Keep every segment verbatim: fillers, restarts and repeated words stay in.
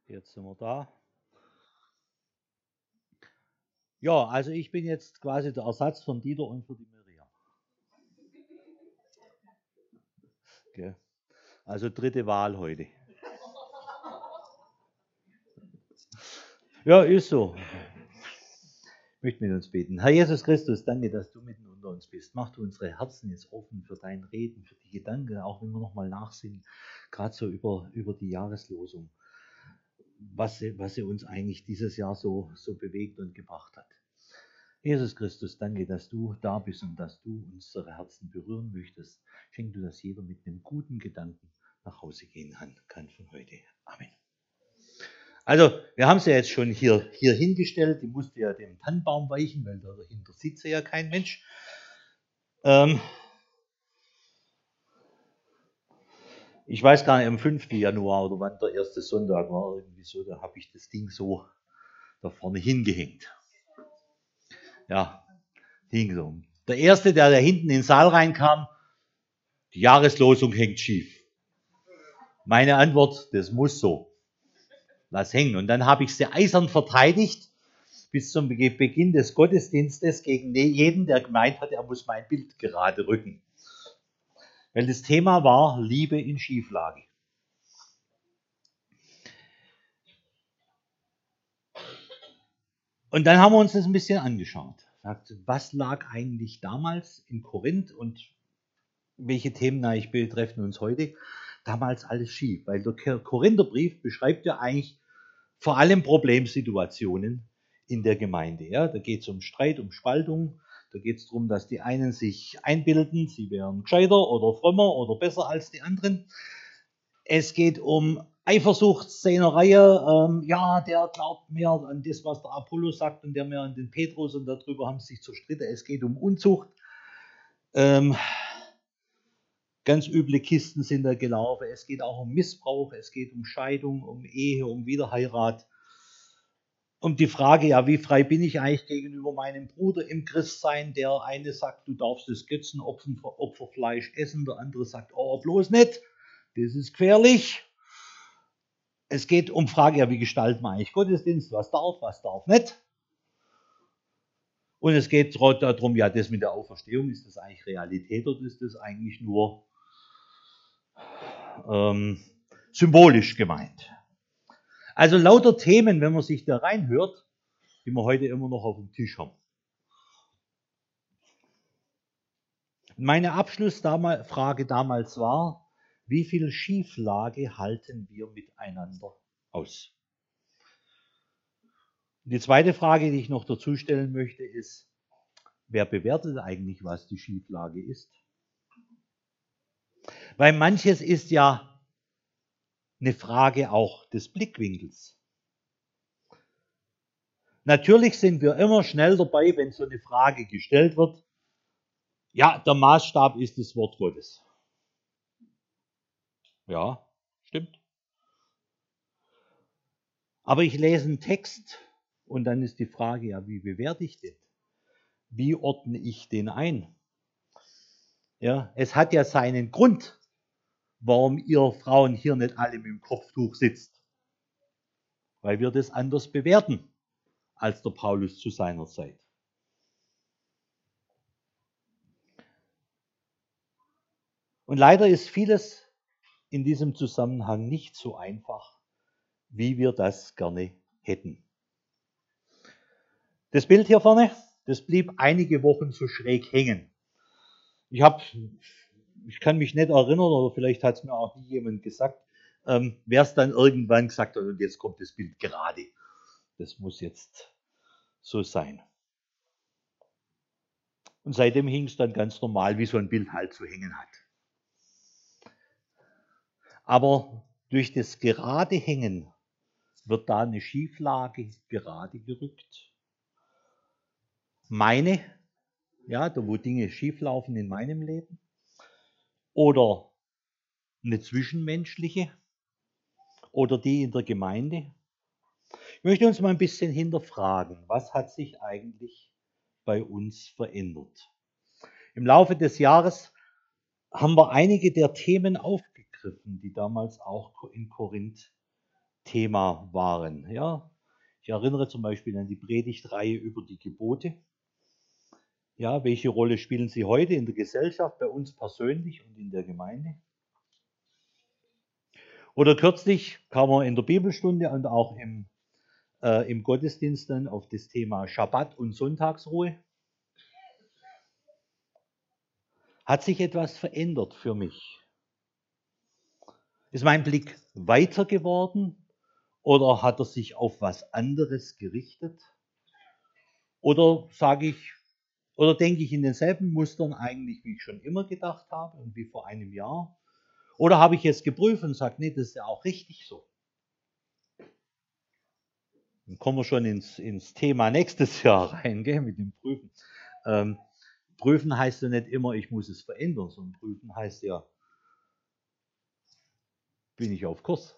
Jetzt sind wir da. Ja, also ich bin jetzt quasi der Ersatz von Dieter und für die Miriam. Okay. Also dritte Wahl heute. Ja, ist so. Ich möchte mit uns beten. Herr Jesus Christus, danke, dass du mitten unter uns bist. Mach du unsere Herzen jetzt offen für dein Reden, für die Gedanken, auch wenn wir nochmal nachsinnen, gerade so über, über die Jahreslosung, was sie, was sie uns eigentlich dieses Jahr so, so bewegt und gebracht hat. Jesus Christus, danke, dass du da bist und dass du unsere Herzen berühren möchtest. Schenk du, dass jeder mit einem guten Gedanken nach Hause gehen kann von heute. Amen. Also, wir haben sie ja jetzt schon hier, hier hingestellt. Die musste ja dem Tannenbaum weichen, weil dahinter sieht sie ja kein Mensch. Ähm, ich weiß gar nicht, am fünften Januar oder wann der erste Sonntag war, irgendwie so, da habe ich das Ding so da vorne hingehängt. Ja, hing so. Der erste, der da hinten in den Saal reinkam, die Jahreslosung hängt schief. Meine Antwort, das muss so. Lass hängen. Und dann habe ich sie eisern verteidigt bis zum Beginn des Gottesdienstes gegen jeden, der gemeint hat, er muss mein Bild gerade rücken. Weil das Thema war Liebe in Schieflage. Und dann haben wir uns das ein bisschen angeschaut. Was lag eigentlich damals in Korinth und welche Themen eigentlich betreffen uns heute? Damals alles schief, weil der Korintherbrief beschreibt ja eigentlich vor allem Problemsituationen in der Gemeinde. Ja, da geht es um Streit, um Spaltung. Da geht es darum, dass die einen sich einbilden, sie wären gescheiter oder frömmer oder besser als die anderen. Es geht um Eifersucht, Szenereie. Ähm, ja, der glaubt mehr an das, was der Apollos sagt und der mehr an den Petrus und darüber haben sie sich zerstritten. Es geht um Unzucht. Ähm, ganz üble Kisten sind da gelaufen. Es geht auch um Missbrauch, es geht um Scheidung, um Ehe, um Wiederheirat. Um die Frage, ja, wie frei bin ich eigentlich gegenüber meinem Bruder im Christsein? Der eine sagt, du darfst das Götzenopferfleisch essen, der andere sagt, oh, bloß nicht, das ist gefährlich. Es geht um Frage, ja, wie gestalten wir eigentlich Gottesdienst? Was darf, was darf nicht? Und es geht darum, ja, das mit der Auferstehung, ist das eigentlich Realität oder ist das eigentlich nur ähm, symbolisch gemeint? Also lauter Themen, wenn man sich da reinhört, die wir heute immer noch auf dem Tisch haben. Meine Abschlussfrage damals war, wie viel Schieflage halten wir miteinander aus? Die zweite Frage, die ich noch dazu stellen möchte, ist, wer bewertet eigentlich, was die Schieflage ist? Weil manches ist ja eine Frage auch des Blickwinkels. Natürlich sind wir immer schnell dabei, wenn so eine Frage gestellt wird. Ja, der Maßstab ist das Wort Gottes. Ja, stimmt. Aber ich lese einen Text und dann ist die Frage, ja, wie bewerte ich den? Wie ordne ich den ein? Ja, es hat ja seinen Grund, warum ihr Frauen hier nicht alle mit dem Kopftuch sitzt. Weil wir das anders bewerten als der Paulus zu seiner Zeit. Und leider ist vieles in diesem Zusammenhang nicht so einfach, wie wir das gerne hätten. Das Bild hier vorne, das blieb einige Wochen so schräg hängen. Ich habe, ich kann mich nicht erinnern, oder vielleicht hat es mir auch nie jemand gesagt, ähm, wer es dann irgendwann gesagt hat, und jetzt kommt das Bild gerade. Das muss jetzt so sein. Und seitdem hing es dann ganz normal, wie so ein Bild halt zu hängen hat. Aber durch das gerade Hängen wird da eine Schieflage gerade gerückt. Meine, ja, da wo Dinge schieflaufen in meinem Leben. Oder eine zwischenmenschliche. Oder die in der Gemeinde. Ich möchte uns mal ein bisschen hinterfragen, was hat sich eigentlich bei uns verändert? Im Laufe des Jahres haben wir einige der Themen aufgegriffen, die damals auch in Korinth Thema waren. Ja, ich erinnere zum Beispiel an die Predigtreihe über die Gebote. Ja, welche Rolle spielen sie heute in der Gesellschaft, bei uns persönlich und in der Gemeinde? Oder kürzlich kam man in der Bibelstunde und auch im, äh, im Gottesdienst dann auf das Thema Schabbat und Sonntagsruhe. Hat sich etwas verändert für mich? Ist mein Blick weiter geworden oder hat er sich auf was anderes gerichtet? Oder sage ich, oder denke ich in denselben Mustern eigentlich, wie ich schon immer gedacht habe und wie vor einem Jahr? Oder habe ich es geprüft und sage, nee, das ist ja auch richtig so. Dann kommen wir schon ins, ins Thema nächstes Jahr rein, gell, mit dem Prüfen. Ähm, prüfen heißt ja nicht immer, ich muss es verändern, sondern prüfen heißt ja, bin ich auf Kurs.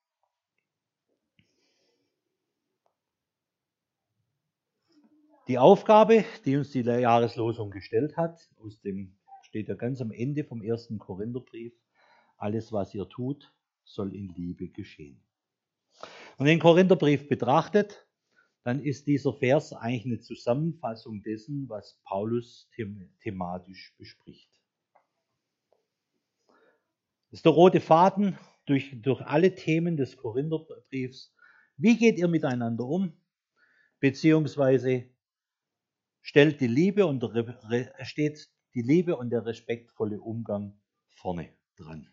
Die Aufgabe, die uns die Jahreslosung gestellt hat, aus dem steht ja ganz am Ende vom ersten Korintherbrief, alles, was ihr tut, soll in Liebe geschehen. Und den Korintherbrief betrachtet, dann ist dieser Vers eigentlich eine Zusammenfassung dessen, was Paulus them- thematisch bespricht. Das ist der rote Faden durch, durch alle Themen des Korintherbriefs. Wie geht ihr miteinander um? Beziehungsweise stellt die Liebe und der, steht die Liebe und der respektvolle Umgang vorne dran.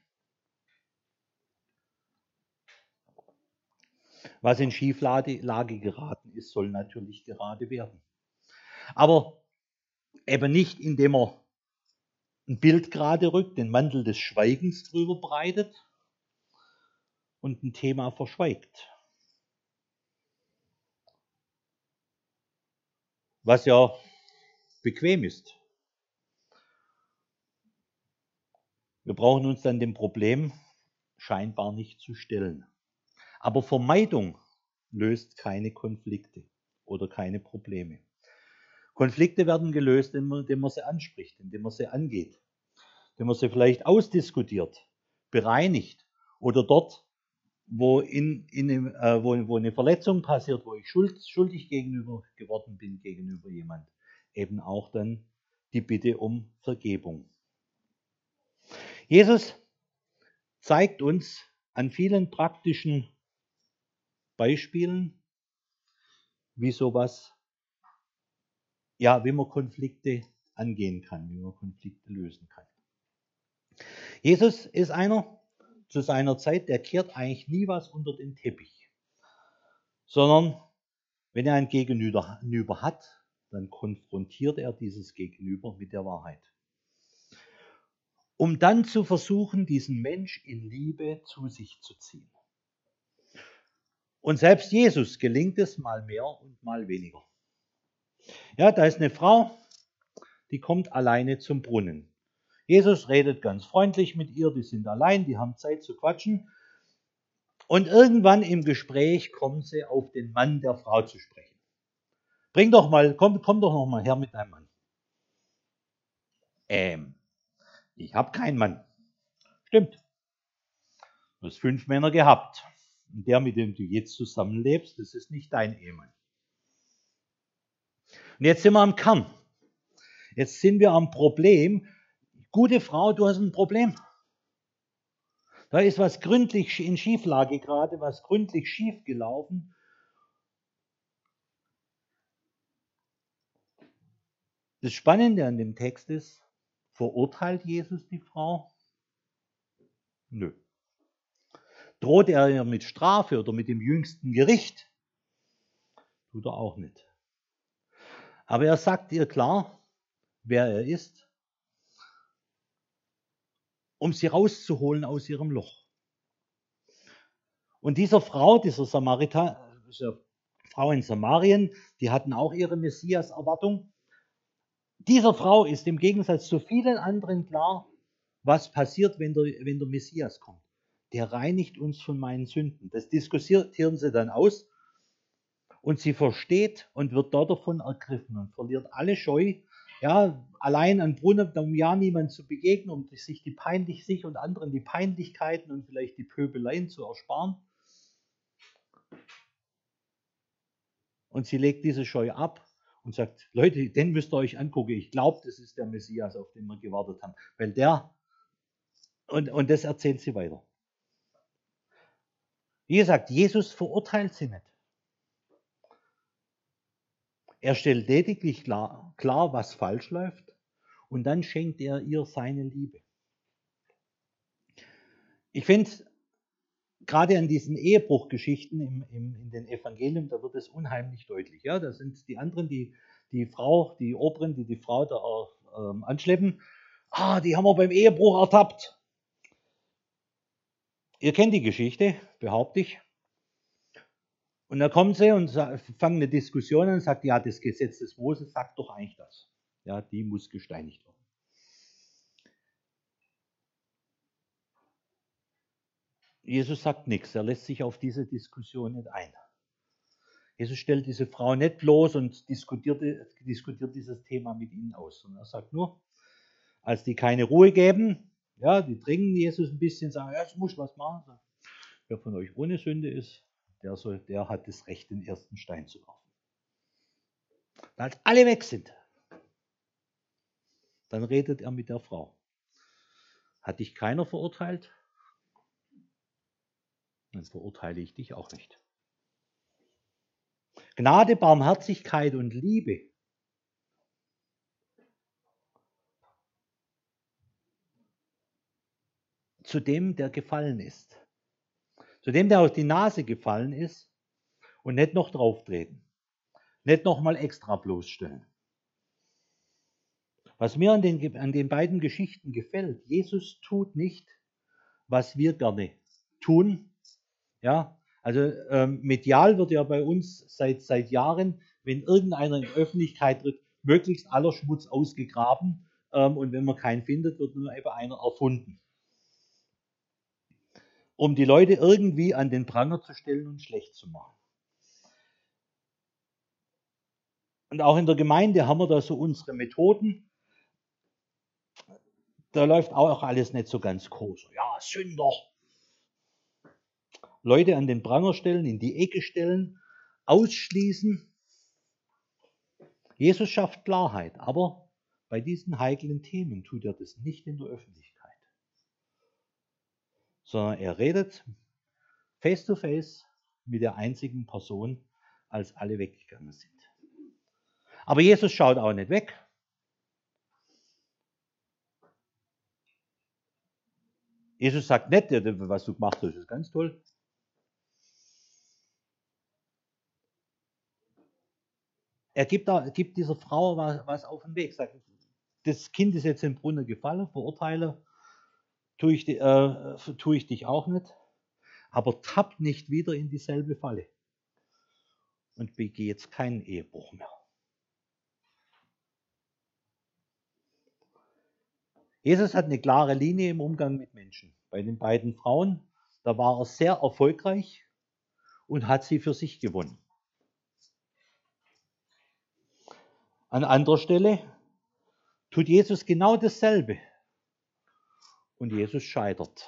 Was in Schieflage geraten ist, soll natürlich gerade werden. Aber eben nicht, indem er ein Bild gerade rückt, den Mantel des Schweigens drüber breitet und ein Thema verschweigt. Was ja bequem ist. Wir brauchen uns dann dem Problem scheinbar nicht zu stellen. Aber Vermeidung löst keine Konflikte oder keine Probleme. Konflikte werden gelöst, indem man sie anspricht, indem man sie angeht, indem man sie vielleicht ausdiskutiert, bereinigt oder dort, wo, in, in, äh, wo, wo eine Verletzung passiert, wo ich schuld, schuldig gegenüber geworden bin, gegenüber jemand, eben auch dann die Bitte um Vergebung. Jesus zeigt uns an vielen praktischen Beispielen, wie sowas, ja, wie man Konflikte angehen kann, wie man Konflikte lösen kann. Jesus ist einer zu seiner Zeit, der kehrt eigentlich nie was unter den Teppich, sondern wenn er ein Gegenüber hat, dann konfrontiert er dieses Gegenüber mit der Wahrheit. Um dann zu versuchen, diesen Mensch in Liebe zu sich zu ziehen. Und selbst Jesus gelingt es mal mehr und mal weniger. Ja, da ist eine Frau, die kommt alleine zum Brunnen. Jesus redet ganz freundlich mit ihr, die sind allein, die haben Zeit zu quatschen. Und irgendwann im Gespräch kommen sie auf den Mann der Frau zu sprechen. Bring doch mal, komm, komm doch noch mal her mit deinem Mann. Ähm, ich habe keinen Mann. Stimmt. Du hast fünf Männer gehabt. Und der, mit dem du jetzt zusammenlebst, das ist nicht dein Ehemann. Und jetzt sind wir am Kern. Jetzt sind wir am Problem. Gute Frau, du hast ein Problem. Da ist was gründlich in Schieflage gerade, was gründlich schief gelaufen. Das Spannende an dem Text ist, verurteilt Jesus die Frau? Nö. Droht er ihr mit Strafe oder mit dem jüngsten Gericht? Tut er auch nicht. Aber er sagt ihr klar, wer er ist, um sie rauszuholen aus ihrem Loch. Und dieser Frau, dieser Samariter, dieser Frau in Samarien, die hatten auch ihre Messias-Erwartung. Dieser Frau ist im Gegensatz zu vielen anderen klar, was passiert, wenn der, wenn der Messias kommt. Der reinigt uns von meinen Sünden. Das diskutieren sie dann aus. Und sie versteht und wird dort davon ergriffen und verliert alle Scheu, ja, allein an Brunnen, um ja niemand zu begegnen, um sich die peinlich, sich und anderen die Peinlichkeiten und vielleicht die Pöbeleien zu ersparen. Und sie legt diese Scheu ab und sagt, Leute, den müsst ihr euch angucken. Ich glaube, das ist der Messias, auf den wir gewartet haben. Weil der, und, und das erzählt sie weiter. Wie gesagt, Jesus verurteilt sie nicht. Er stellt lediglich klar, klar, was falsch läuft, und dann schenkt er ihr seine Liebe. Ich finde, gerade an diesen Ehebruchgeschichten im, im, in den Evangelien, da wird es unheimlich deutlich. Ja, da sind die anderen, die die Frau, die Oberen, die die Frau da ähm, anschleppen. Ah, die haben wir beim Ehebruch ertappt. Ihr kennt die Geschichte, behaupte ich. Und dann kommen sie und fangen eine Diskussion an und sagt, ja, das Gesetz des Moses sagt doch eigentlich das. Ja, die muss gesteinigt werden. Jesus sagt nichts, er lässt sich auf diese Diskussion nicht ein. Jesus stellt diese Frau nicht bloß und diskutiert, diskutiert dieses Thema mit ihnen aus, sondern er sagt nur, als die keine Ruhe geben, ja, die dringen Jesus ein bisschen, sagen, ja, jetzt muss ich was machen. Wer von euch ohne Sünde ist, der, soll, der hat das Recht, den ersten Stein zu werfen. Als alle weg sind, dann redet er mit der Frau. Hat dich keiner verurteilt? Dann verurteile ich dich auch nicht. Gnade, Barmherzigkeit und Liebe zu dem, der gefallen ist. Zu dem, der auf die Nase gefallen ist und nicht noch drauftreten. Nicht nochmal extra bloßstellen. Was mir an den, an den beiden Geschichten gefällt, Jesus tut nicht, was wir gerne tun. Ja, also ähm, medial wird ja bei uns seit, seit Jahren, wenn irgendeiner in die Öffentlichkeit tritt, möglichst aller Schmutz ausgegraben, ähm, und wenn man keinen findet, wird nur eben einer erfunden. Um die Leute irgendwie an den Pranger zu stellen und schlecht zu machen. Und auch in der Gemeinde haben wir da so unsere Methoden. Da läuft auch alles nicht so ganz koscher. Ja, Sünder. Leute an den Pranger stellen, in die Ecke stellen, ausschließen. Jesus schafft Klarheit, aber bei diesen heiklen Themen tut er das nicht in der Öffentlichkeit, sondern er redet face to face mit der einzigen Person, als alle weggegangen sind. Aber Jesus schaut auch nicht weg. Jesus sagt nicht, was du gemacht hast, ist ganz toll. Er gibt, da, gibt dieser Frau was, was auf den Weg. Sagt, das Kind ist jetzt im Brunnen gefallen, verurteile, tue ich, äh, tue ich dich auch nicht. Aber tapp nicht wieder in dieselbe Falle. Und begehe jetzt keinen Ehebruch mehr. Jesus hat eine klare Linie im Umgang mit Menschen. Bei den beiden Frauen, da war er sehr erfolgreich und hat sie für sich gewonnen. An anderer Stelle tut Jesus genau dasselbe. Und Jesus scheitert.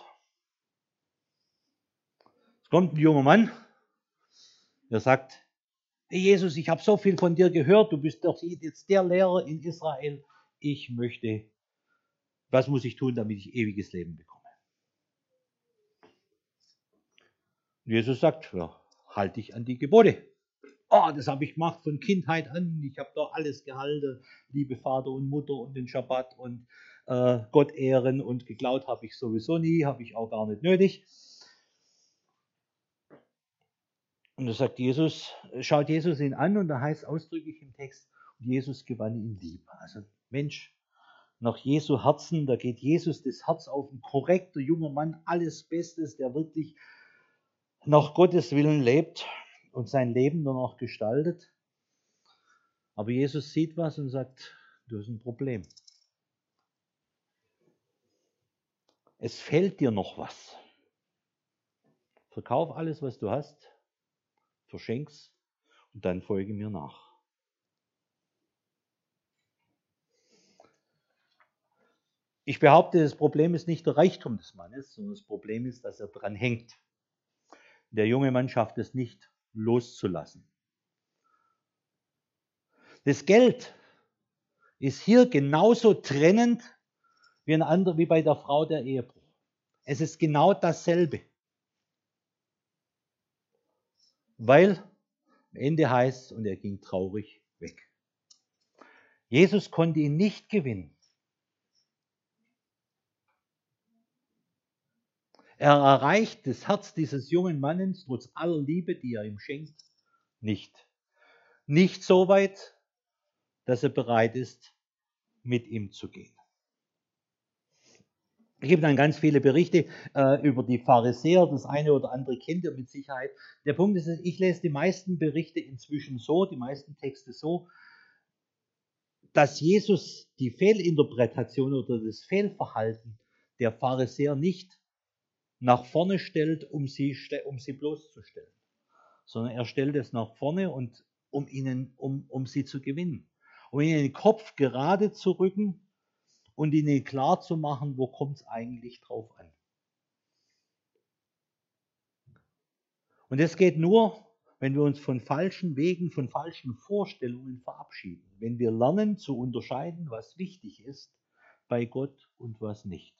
Es kommt ein junger Mann, der sagt, hey Jesus, ich habe so viel von dir gehört, du bist doch jetzt der Lehrer in Israel. Ich möchte, was muss ich tun, damit ich ewiges Leben bekomme? Und Jesus sagt, ja, halte dich an die Gebote. Oh, das habe ich gemacht von Kindheit an. Ich habe doch alles gehalten. Liebe Vater und Mutter und den Schabbat und äh, Gott ehren, und geklaut habe ich sowieso nie, habe ich auch gar nicht nötig. Und da sagt Jesus, schaut Jesus ihn an, und da heißt ausdrücklich im Text, Jesus gewann ihn lieb. Also Mensch, nach Jesu Herzen, da geht Jesus das Herz auf, ein korrekter junger Mann, alles Bestes, der wirklich nach Gottes Willen lebt und sein Leben nur noch gestaltet. Aber Jesus sieht was und sagt, du hast ein Problem. Es fehlt dir noch was. Verkauf alles, was du hast, verschenk's und dann folge mir nach. Ich behaupte, das Problem ist nicht der Reichtum des Mannes, sondern das Problem ist, dass er dran hängt. Der junge Mann schafft es nicht, loszulassen. Das Geld ist hier genauso trennend wie, ein anderer, wie bei der Frau der Ehebruch. Es ist genau dasselbe. Weil am Ende heißt es, und er ging traurig weg. Jesus konnte ihn nicht gewinnen. Er erreicht das Herz dieses jungen Mannes trotz aller Liebe, die er ihm schenkt, nicht. Nicht so weit, dass er bereit ist, mit ihm zu gehen. Es gibt dann ganz viele Berichte äh, über die Pharisäer. Das eine oder andere kennt ihr mit Sicherheit. Der Punkt ist, ich lese die meisten Berichte inzwischen so, die meisten Texte so, dass Jesus die Fehlinterpretation oder das Fehlverhalten der Pharisäer nicht nach vorne stellt, um sie, um sie bloßzustellen, sondern er stellt es nach vorne, und um, ihnen, um, um sie zu gewinnen, um ihnen den Kopf gerade zu rücken und ihnen klar zu machen, wo kommt es eigentlich drauf an. Und das geht nur, wenn wir uns von falschen Wegen, von falschen Vorstellungen verabschieden, wenn wir lernen zu unterscheiden, was wichtig ist bei Gott und was nicht.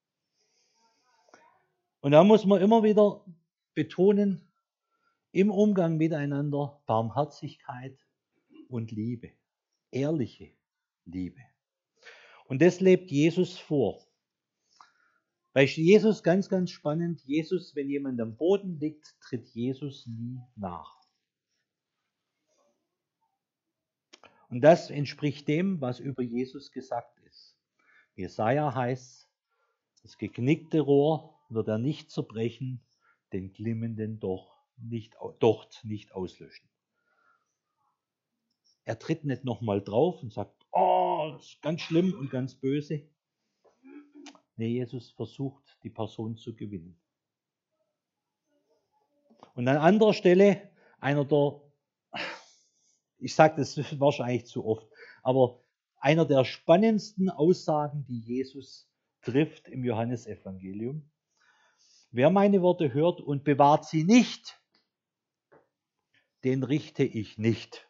Und da muss man immer wieder betonen, im Umgang miteinander Barmherzigkeit und Liebe, ehrliche Liebe. Und das lebt Jesus vor. Bei Jesus ganz, ganz spannend, Jesus, wenn jemand am Boden liegt, tritt Jesus nie nach. Und das entspricht dem, was über Jesus gesagt ist. Jesaja heißt, das geknickte Rohr wird er nicht zerbrechen, den glimmenden doch nicht, Docht nicht auslöschen. Er tritt nicht nochmal drauf und sagt, oh, das ist ganz schlimm und ganz böse. Nee, Jesus versucht, die Person zu gewinnen. Und an anderer Stelle, einer der, ich sage das wahrscheinlich zu oft, aber einer der spannendsten Aussagen, die Jesus trifft im Johannesevangelium. Wer meine Worte hört und bewahrt sie nicht, den richte ich nicht.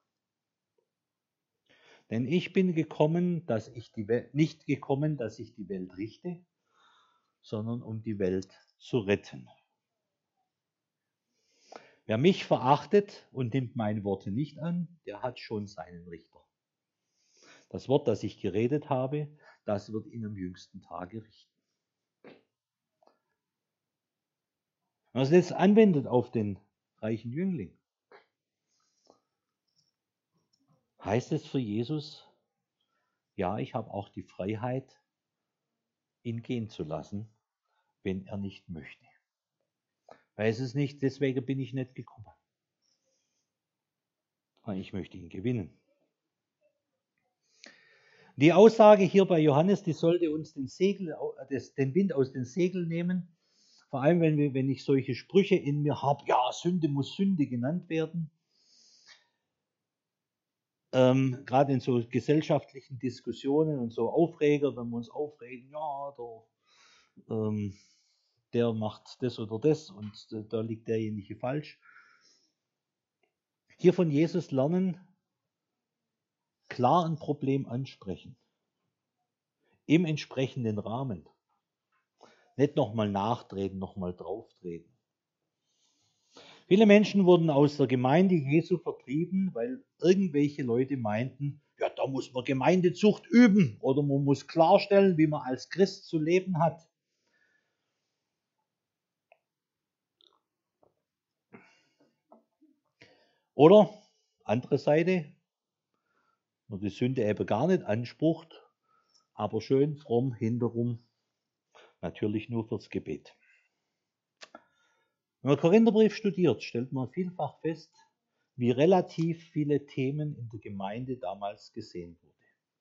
Denn ich bin gekommen, dass ich die Welt, nicht gekommen, dass ich die Welt richte, sondern um die Welt zu retten. Wer mich verachtet und nimmt meine Worte nicht an, der hat schon seinen Richter. Das Wort, das ich geredet habe, das wird ihn am jüngsten Tage richten. Wenn man es jetzt anwendet auf den reichen Jüngling, heißt es für Jesus, ja, ich habe auch die Freiheit, ihn gehen zu lassen, wenn er nicht möchte. Weil es ist nicht, deswegen bin ich nicht gekommen. Weil ich möchte ihn gewinnen. Die Aussage hier bei Johannes, die sollte uns den, Segel, den Wind aus den Segeln nehmen. Vor allem, wenn, wir, wenn ich solche Sprüche in mir habe, ja, Sünde muss Sünde genannt werden. Ähm, gerade in so gesellschaftlichen Diskussionen und so Aufreger, wenn wir uns aufregen, ja, der, ähm, der macht das oder das und da liegt derjenige falsch. Hier von Jesus lernen, klar ein Problem ansprechen, im entsprechenden Rahmen. Nicht nochmal nachtreten, nochmal drauftreten. Viele Menschen wurden aus der Gemeinde Jesu vertrieben, weil irgendwelche Leute meinten, ja, da muss man Gemeindezucht üben oder man muss klarstellen, wie man als Christ zu leben hat. Oder, andere Seite, man die Sünde eben gar nicht anspricht, aber schön fromm hinterrum, natürlich nur fürs Gebet. Wenn man Korintherbrief studiert, stellt man vielfach fest, wie relativ viele Themen in der Gemeinde damals gesehen wurden.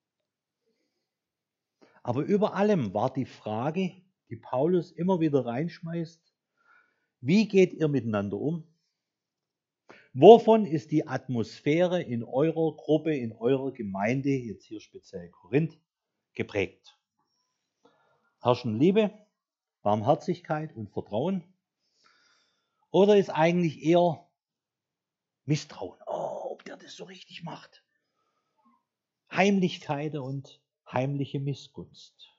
Aber über allem war die Frage, die Paulus immer wieder reinschmeißt, wie geht ihr miteinander um? Wovon ist die Atmosphäre in eurer Gruppe, in eurer Gemeinde, jetzt hier speziell Korinth, geprägt? Herrschen Liebe, Barmherzigkeit und Vertrauen? Oder ist eigentlich eher Misstrauen? Oh, ob der das so richtig macht. Heimlichkeiten und heimliche Missgunst.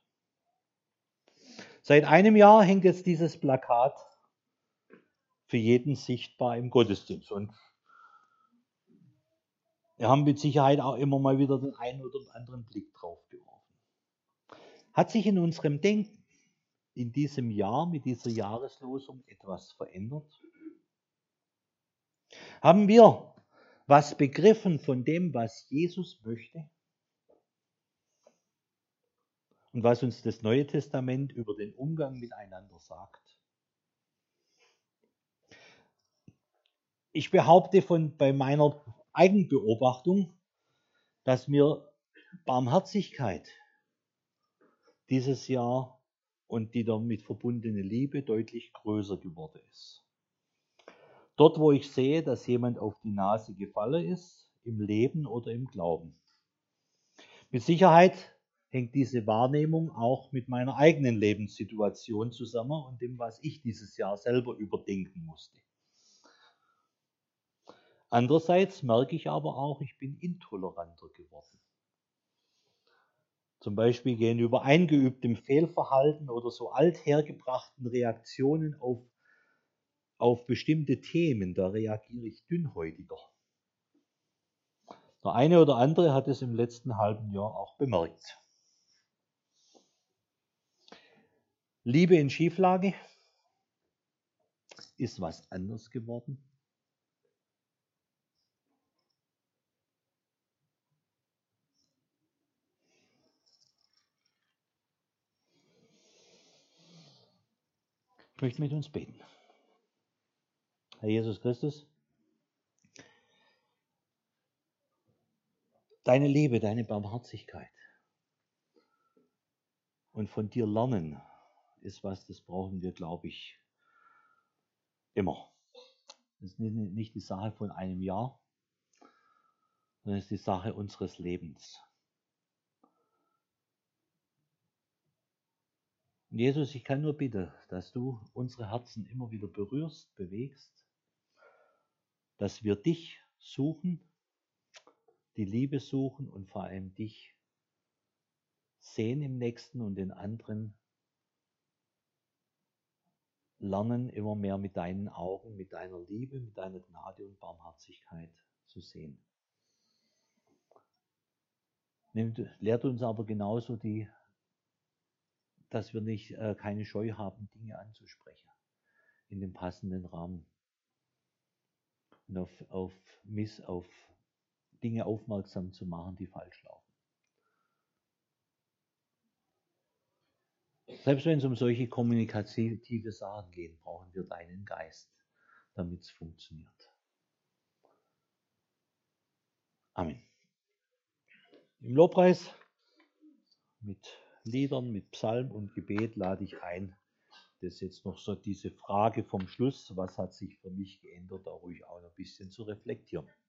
Seit einem Jahr hängt jetzt dieses Plakat für jeden sichtbar im Gottesdienst. Und wir haben mit Sicherheit auch immer mal wieder den einen oder anderen Blick drauf geworfen. Hat sich in unserem Denken in diesem Jahr mit dieser Jahreslosung etwas verändert? Haben wir was begriffen von dem, was Jesus möchte? Und was uns das Neue Testament über den Umgang miteinander sagt? Ich behaupte von bei meiner Eigenbeobachtung, dass mir Barmherzigkeit dieses Jahr und die damit verbundene Liebe deutlich größer geworden ist. Dort, wo ich sehe, dass jemand auf die Nase gefallen ist, im Leben oder im Glauben. Mit Sicherheit hängt diese Wahrnehmung auch mit meiner eigenen Lebenssituation zusammen und dem, was ich dieses Jahr selber überdenken musste. Andererseits merke ich aber auch, ich bin intoleranter geworden. Zum Beispiel gegenüber eingeübtem Fehlverhalten oder so althergebrachten Reaktionen auf, auf bestimmte Themen, da reagiere ich dünnhäutiger. Der eine oder andere hat es im letzten halben Jahr auch bemerkt. Liebe in Schieflage ist was anders geworden. Ich möchte mit uns beten. Herr Jesus Christus, deine Liebe, deine Barmherzigkeit und von dir lernen ist was, das brauchen wir, glaube ich, immer. Das ist nicht die Sache von einem Jahr, sondern es ist die Sache unseres Lebens. Und Jesus, ich kann nur bitten, dass du unsere Herzen immer wieder berührst, bewegst, dass wir dich suchen, die Liebe suchen und vor allem dich sehen im Nächsten und den anderen, lernen immer mehr mit deinen Augen, mit deiner Liebe, mit deiner Gnade und Barmherzigkeit zu sehen. Nimmt, lehrt uns aber genauso, die, dass wir nicht äh, keine Scheu haben, Dinge anzusprechen in dem passenden Rahmen und auf, auf, Miss, auf Dinge aufmerksam zu machen, die falsch laufen. Selbst wenn es um solche kommunikative Sachen geht, brauchen wir deinen Geist, damit es funktioniert. Amen. Im Lobpreis mit Liedern, mit Psalm und Gebet lade ich ein, das jetzt noch so diese Frage vom Schluss, was hat sich für mich geändert, da ruhig auch noch ein bisschen zu reflektieren.